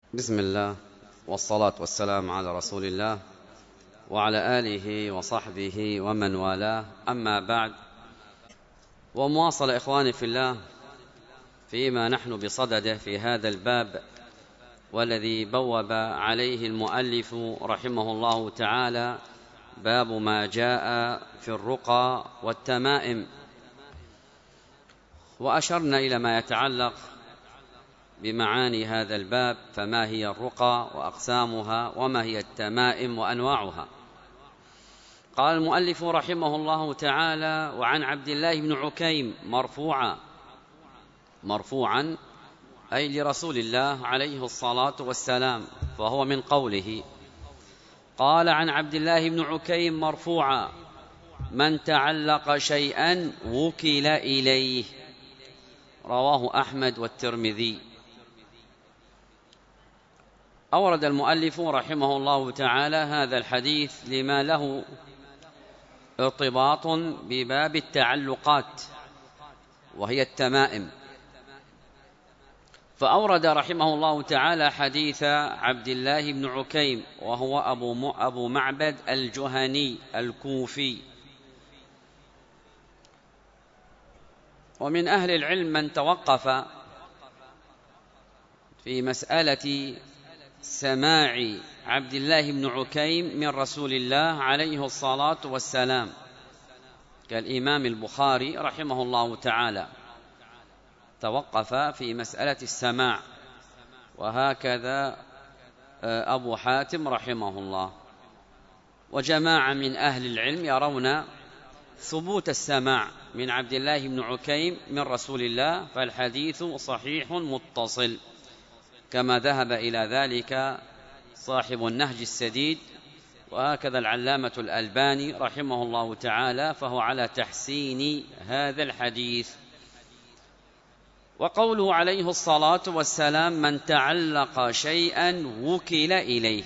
بسم الله والصلاة والسلام على رسول الله وعلى آله وصحبه ومن والاه، أما بعد. ومواصل إخواني في الله فيما نحن بصدده في هذا الباب، والذي بوب عليه المؤلف رحمه الله تعالى، باب ما جاء في الرقى والتمائم. وأشرنا إلى ما يتعلق بمعاني هذا الباب، فما هي الرقى وأقسامها، وما هي التمائم وأنواعها. قال المؤلف رحمه الله تعالى: وعن عبد الله بن عكيم مرفوعا أي لرسول الله عليه الصلاة والسلام، فهو من قوله. قال عن عبد الله بن عكيم مرفوعا: من تعلق شيئا وكل إليه. رواه أحمد والترمذي. أورد المؤلف رحمه الله تعالى هذا الحديث لما له ارتباط بباب التعلقات، وهي التمائم. فأورد رحمه الله تعالى حديث عبد الله بن عكيم، وهو أبو معبد الجهني الكوفي. ومن أهل العلم من توقف في مسألة سماع عبد الله بن عكيم من رسول الله عليه الصلاة والسلام، كالإمام البخاري رحمه الله تعالى توقف في مسألة السماع، وهكذا أبو حاتم رحمه الله. وجماعة من أهل العلم يرون ثبوت السماع من عبد الله بن عكيم من رسول الله، فالحديث صحيح متصل، كما ذهب إلى ذلك صاحب النهج السديد، وهكذا العلامة الألباني رحمه الله تعالى، فهو على تحسين هذا الحديث. وقوله عليه الصلاة والسلام: من تعلق شيئا وكل إليه.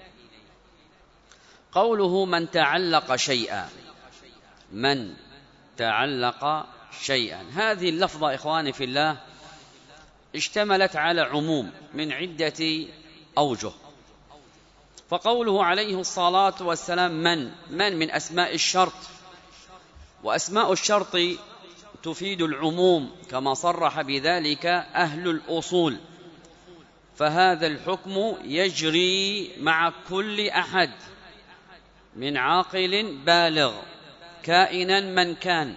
قوله من تعلق شيئا، من تعلق شيئا، هذه اللفظة إخواني في الله اشتملت على عموم من عدة أوجه. فقوله عليه الصلاة والسلام من أسماء الشرط، وأسماء الشرط تفيد العموم، كما صرح بذلك أهل الأصول. فهذا الحكم يجري مع كل أحد من عاقل بالغ كائنا من كان،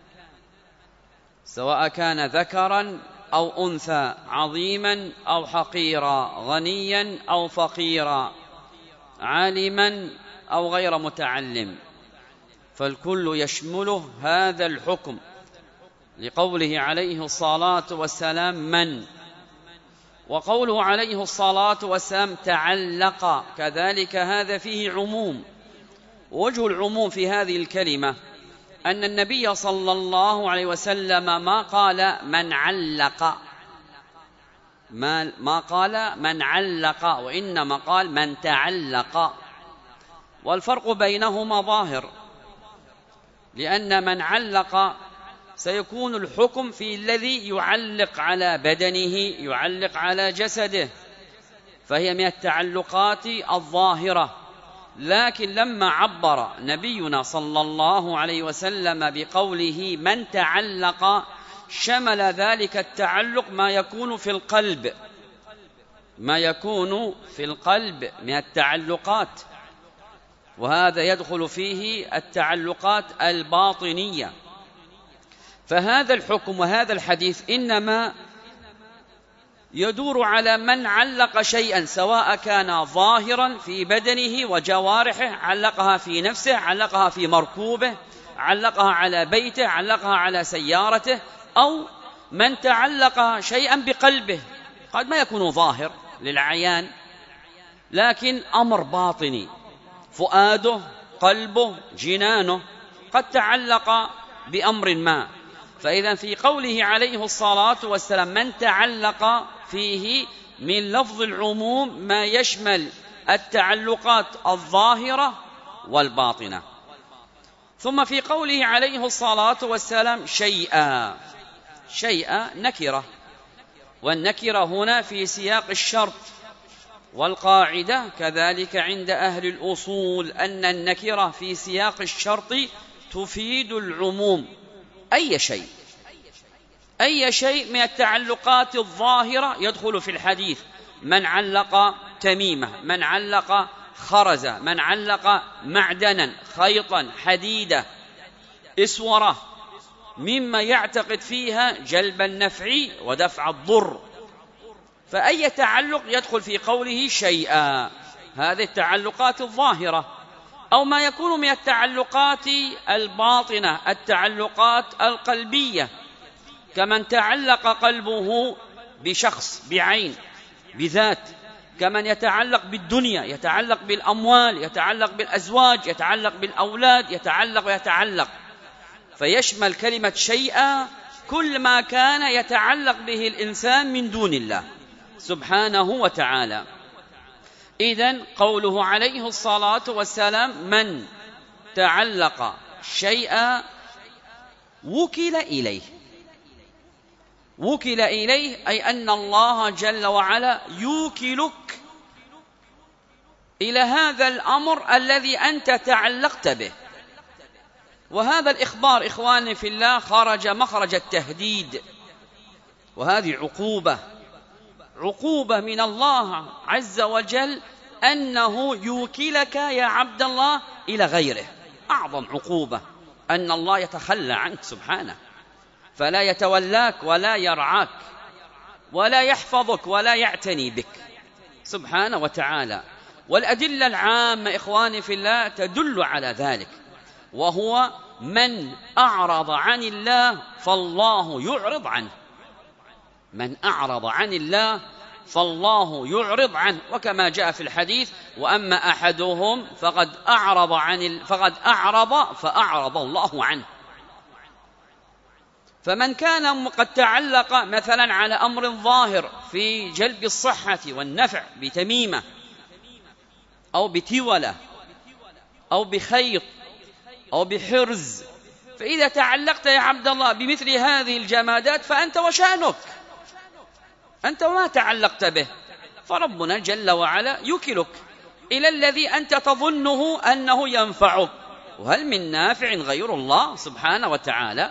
سواء كان ذكرا أو أنثى، عظيما أو حقيرا، غنيا أو فقيرا، عالما أو غير متعلم، فالكل يشمله هذا الحكم، لقوله عليه الصلاة والسلام من. وقوله عليه الصلاة والسلام تعلق كذلك، هذا فيه عموم. وجه العموم في هذه الكلمة أن النبي صلى الله عليه وسلم ما قال من علق، ما قال من علق، وإنما قال من تعلق. والفرق بينهما ظاهر، لأن من علق سيكون الحكم في الذي يعلق على بدنه، يعلق على جسده، فهي من التعلقات الظاهرة. لكن لما عبر نبينا صلى الله عليه وسلم بقوله من تعلق، شمل ذلك التعلق ما يكون في القلب، ما يكون في القلب من التعلقات، وهذا يدخل فيه التعلقات الباطنية. فهذا الحكم وهذا الحديث إنما يدور على من علق شيئا، سواء كان ظاهرا في بدنه وجوارحه، علقها في نفسه، علقها في مركوبه، علقها على بيته، علقها على سيارته، أو من تعلق شيئا بقلبه، قد ما يكون ظاهر للعيان، لكن أمر باطني، فؤاده، قلبه، جنانه قد تعلق بأمر ما. فإذا في قوله عليه الصلاة والسلام من تعلق، فيه من لفظ العموم ما يشمل التعلقات الظاهرة والباطنة. ثم في قوله عليه الصلاة والسلام شيئا نكرة، والنكرة هنا في سياق الشرط، والقاعدة كذلك عند أهل الأصول أن النكرة في سياق الشرط تفيد العموم. أي شيء من التعلقات الظاهرة يدخل في الحديث. من علق تميمة، من علق خرزة، من علق معدنا، خيطا، حديدة، إسورة، مما يعتقد فيها جلب النفع ودفع الضر، فأي تعلق يدخل في قوله شيئا. هذه التعلقات الظاهرة. أو ما يكون من التعلقات الباطنة، التعلقات القلبية، كمن تعلق قلبه بشخص، بعين، بذات، كمن يتعلق بالدنيا، يتعلق بالأموال، يتعلق بالأزواج، يتعلق بالأولاد، يتعلق، فيشمل كلمة شيئا كل ما كان يتعلق به الإنسان من دون الله سبحانه وتعالى. إذن قوله عليه الصلاة والسلام من تعلق شيئا وكل إليه، أي أن الله جل وعلا يوكلك إلى هذا الأمر الذي أنت تعلقت به. وهذا الإخبار إخواني في الله خرج مخرج التهديد، وهذه عقوبة من الله عز وجل أنه يوكلك يا عبد الله إلى غيره. أعظم عقوبة أن الله يتخلى عنك سبحانه، فلا يتولاك ولا يرعاك ولا يحفظك ولا يعتني بك سبحانه وتعالى. والأدلة العامة إخواني في الله تدل على ذلك، وهو من أعرض عن الله فالله يعرض عنه. من أعرض عن الله فالله يعرض عنه، وكما جاء في الحديث وأما أحدهم فقد أعرض فأعرض الله عنه. فمن كان قد تعلق مثلا على أمر ظاهر في جلب الصحة والنفع بتميمة أو بتولة أو بخيط أو بحرز، فإذا تعلقت يا عبد الله بمثل هذه الجمادات فأنت وشأنك، أنت وما تعلقت به، فربنا جل وعلا يكلك إلى الذي أنت تظنه أنه ينفعك، وهل من نافع غير الله سبحانه وتعالى؟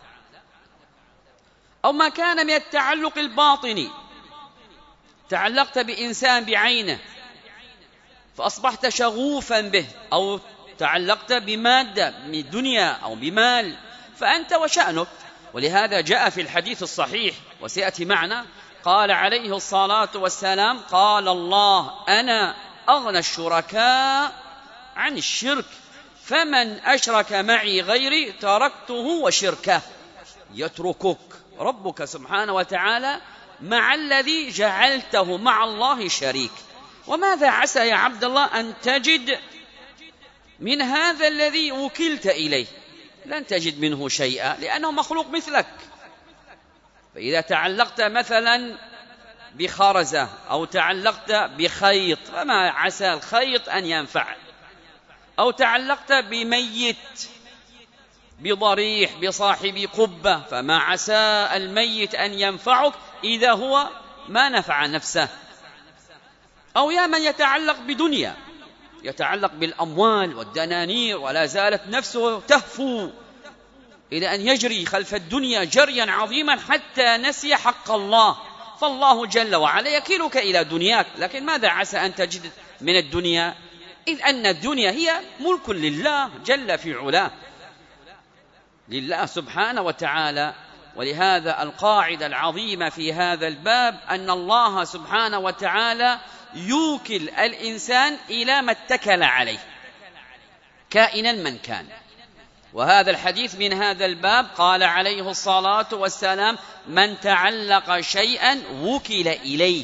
أو ما كان من التعلق الباطني، تعلقت بإنسان بعينه فأصبحت شغوفا به، أو تعلقت بمادة من دنيا أو بمال، فأنت وشأنك. ولهذا جاء في الحديث الصحيح وسيأتي معنا قال عليه الصلاة والسلام قال الله أنا أغنى الشركاء عن الشرك، فمن أشرك معي غيري تركته وشركه. يتركك ربك سبحانه وتعالى مع الذي جعلته مع الله شريك. وماذا عسى يا عبد الله أن تجد من هذا الذي وكلت إليه؟ لن تجد منه شيئا، لأنه مخلوق مثلك. فإذا تعلقت مثلا بخرزة أو تعلقت بخيط فما عسى الخيط أن ينفع، أو تعلقت بميت، بضريح، بصاحب قبة، فما عسى الميت أن ينفعك إذا هو ما نفع نفسه. أو يا من يتعلق بدنيا، يتعلق بالأموال والدنانير ولا زالت نفسه تهفو إلى أن يجري خلف الدنيا جريا عظيما حتى نسي حق الله، فالله جل وعلا يكلك إلى دنياك. لكن ماذا عسى أن تجد من الدنيا؟ إذ أن الدنيا هي ملك لله جل في علاه، لله سبحانه وتعالى. ولهذا القاعدة العظيمة في هذا الباب أن الله سبحانه وتعالى يوكل الإنسان إلى ما اتكل عليه كائنا من كان. وهذا الحديث من هذا الباب قال عليه الصلاة والسلام من تعلق شيئا وكل إليه.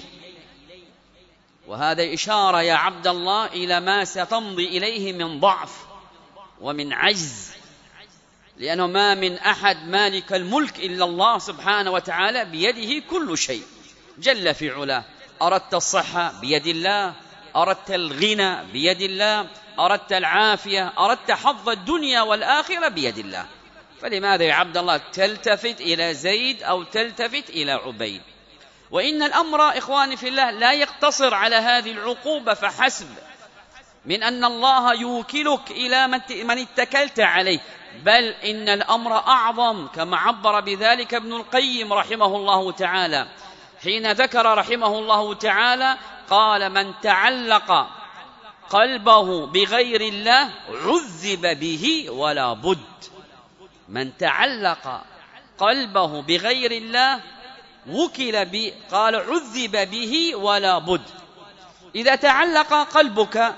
وهذا إشارة يا عبد الله إلى ما ستمضي إليه من ضعف ومن عجز، لأنه ما من أحد مالك الملك إلا الله سبحانه وتعالى، بيده كل شيء جل في علاه. أردت الصحة بيد الله، أردت الغنى بيد الله، أردت العافية، أردت حظ الدنيا والآخرة بيد الله. فلماذا يا عبد الله تلتفت إلى زيد أو تلتفت إلى عبيد؟ وإن الأمر إخواني في الله لا يقتصر على هذه العقوبة فحسب، من أن الله يوكلك إلى من اتكلت عليه، بل إن الأمر أعظم، كما عبر بذلك ابن القيم رحمه الله تعالى حين ذكر رحمه الله تعالى قال: من تعلق قلبه بغير الله عذب به ولا بد. من تعلق قلبه بغير الله وكل قال عذب به ولا بد. إذا تعلق قلبك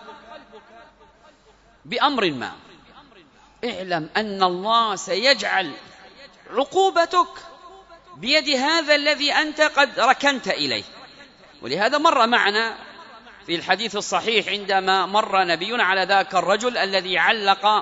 بأمر ما اعلم أن الله سيجعل عقوبتك بيد هذا الذي أنت قد ركنت إليه. ولهذا مر معنا في الحديث الصحيح عندما مر نبينا على ذاك الرجل الذي علق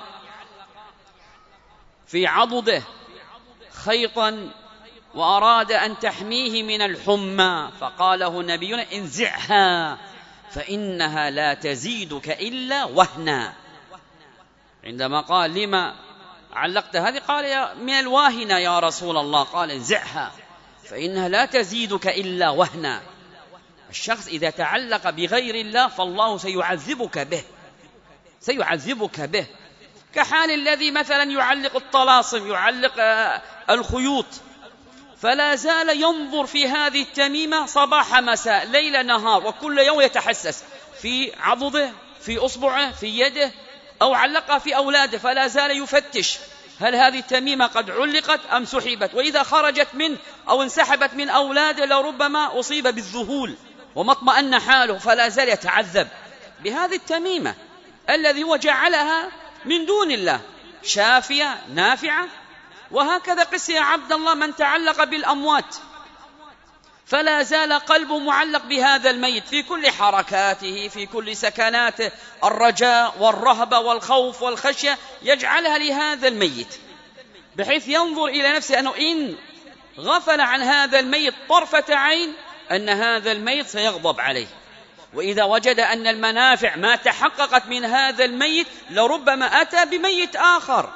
في عضده خيطا وأراد أن تحميه من الحمى، فقاله نبينا: انزعها فإنها لا تزيدك إلا وهنا. عندما قال: لما علقت هذه؟ قال: من الواهنة يا رسول الله. قال: انزعها فإنها لا تزيدك إلا وهنا. الشخص إذا تعلق بغير الله فالله سيعذبك به، كحال الذي مثلا يعلق الطلاسم، يعلق الخيوط، فلا زال ينظر في هذه التميمة صباح مساء ليل نهار، وكل يوم يتحسس في عضده، في أصبعه، في يده، أو علقها في أولاده، فلا زال يفتش هل هذه التميمة قد علقت أم سحبت، وإذا خرجت منه أو انسحبت من أولاده لربما أصيب بالذهول وما اطمأن حاله، فلا زال يتعذب بهذه التميمة الذي هو جعلها من دون الله شافية نافعة. وهكذا قس يا عبد الله من تعلق بالأموات فلا زال قلبه معلق بهذا الميت في كل حركاته، في كل سكناته، الرجاء والرهبة والخوف والخشية يجعلها لهذا الميت، بحيث ينظر إلى نفسه أنه إن غفل عن هذا الميت طرفة عين أن هذا الميت سيغضب عليه، وإذا وجد أن المنافع ما من هذا الميت لربما أتى بميت آخر.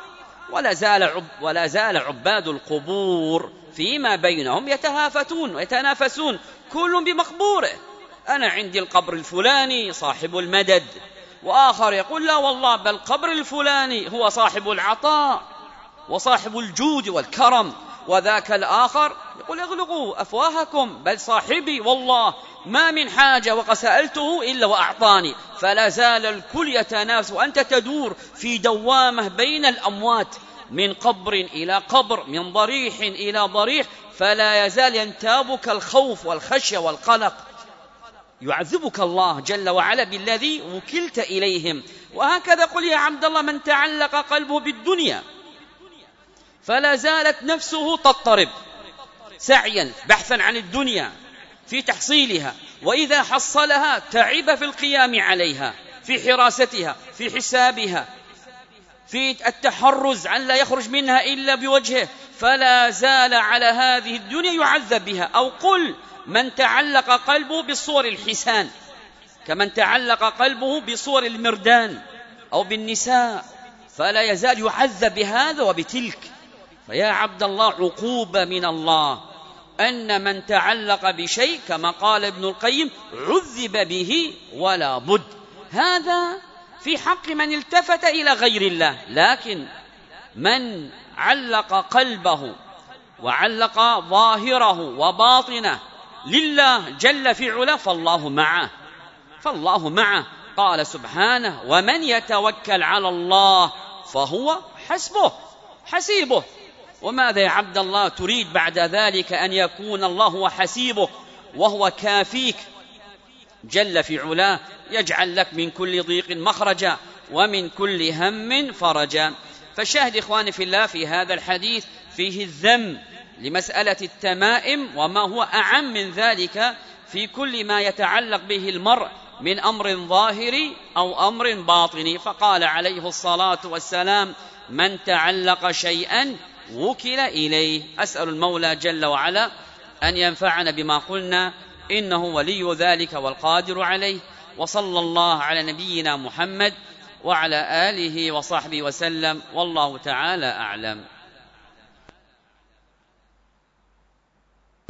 ولا زال عباد القبور فيما بينهم يتهافتون ويتنافسون كل بمقبوره، أنا عندي القبر الفلاني صاحب المدد، وآخر يقول لا والله بل القبر الفلاني هو صاحب العطاء وصاحب الجود والكرم، وذاك الآخر يقول اغلقوا أفواهكم بل صاحبي والله ما من حاجة وسألته إلا وأعطاني. فلا زال الكل يتنافس وأنت تدور في دوامة بين الأموات، من قبر إلى قبر، من ضريح إلى ضريح، فلا يزال ينتابك الخوف والخشية والقلق. يعذبك الله جل وعلا بالذي وكلت إليهم. وهكذا قل يا عبد الله من تعلق قلبه بالدنيا فلا زالت نفسه تضطرب سعيا بحثا عن الدنيا في تحصيلها، وإذا حصلها تعب في القيام عليها، في حراستها، في حسابها، في التحرز عن لا يخرج منها إلا بوجهه، فلا زال على هذه الدنيا يعذب بها. أو قل من تعلق قلبه بالصور الحسان كمن تعلق قلبه بصور المردان أو بالنساء، فلا يزال يعذب بهذا وبتلك. فيا عبد الله عقوبة من الله أن من تعلق بشيء كما قال ابن القيم عذب به ولا بد. هذا في حق من التفت إلى غير الله، لكن من علق قلبه وعلق ظاهره وباطنه لله جل في علاه فالله معه. قال سبحانه ومن يتوكل على الله فهو حسيبه. وماذا يا عبد الله تريد بعد ذلك أن يكون الله هو حسيبك وهو كافيك جل في علاه، يجعل لك من كل ضيق مخرجا ومن كل هم فرجا. فالشاهد إخواني في الله في هذا الحديث فيه الذم لمسألة التمائم، وما هو أعم من ذلك في كل ما يتعلق به المرء من أمر ظاهري أو أمر باطني. فقال عليه الصلاة والسلام من تعلق شيئا وكل إليه. أسأل المولى جل وعلا أن ينفعنا بما قلنا، إنه ولي ذلك والقادر عليه. وصلى الله على نبينا محمد وعلى آله وصحبه وسلم، والله تعالى أعلم.